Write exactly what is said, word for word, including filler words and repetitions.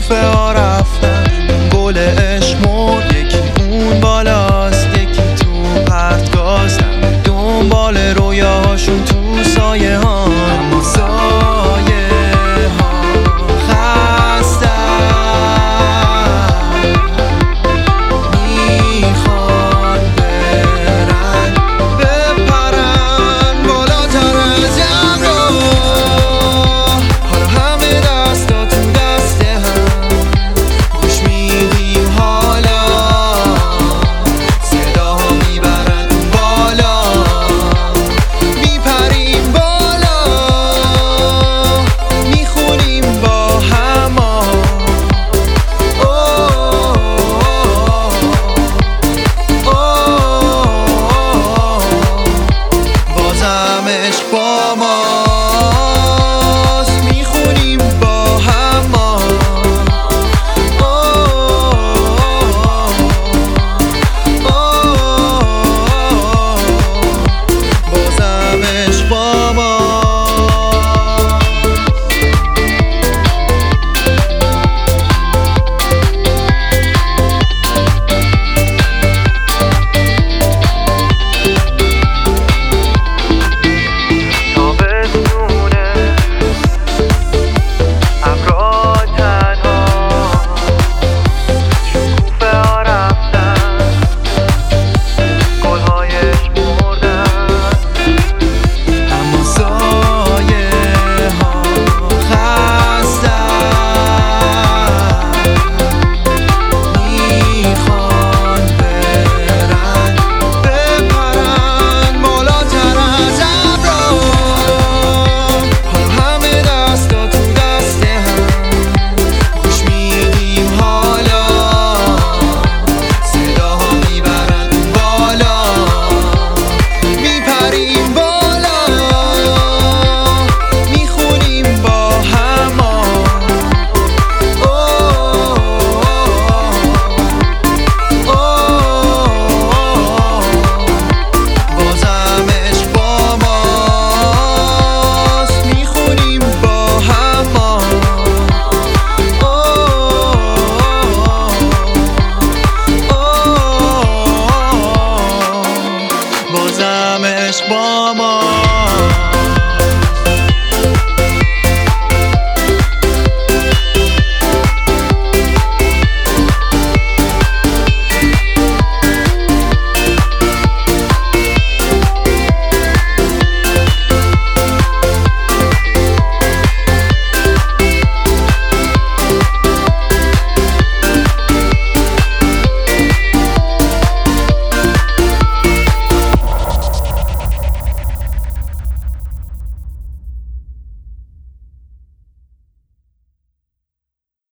شکوفه ها رفتن، گل عشق مرد، یکی اون بالاست یکی تو پرتگاه‌ست، دنبال رویاهاشون تو سایه ها، اما سایه ها خستن، میخوان برن بپرن بالاتر از ابرها. حالا همه دستا تو دست هم، گوش میدیم حالا صداها میبرن بالا، میپریم بالا، میخونیم با هما. بازم عشق با ماست، میخونیم با هما. بازم عشق با ماست. بازم عشق با ما.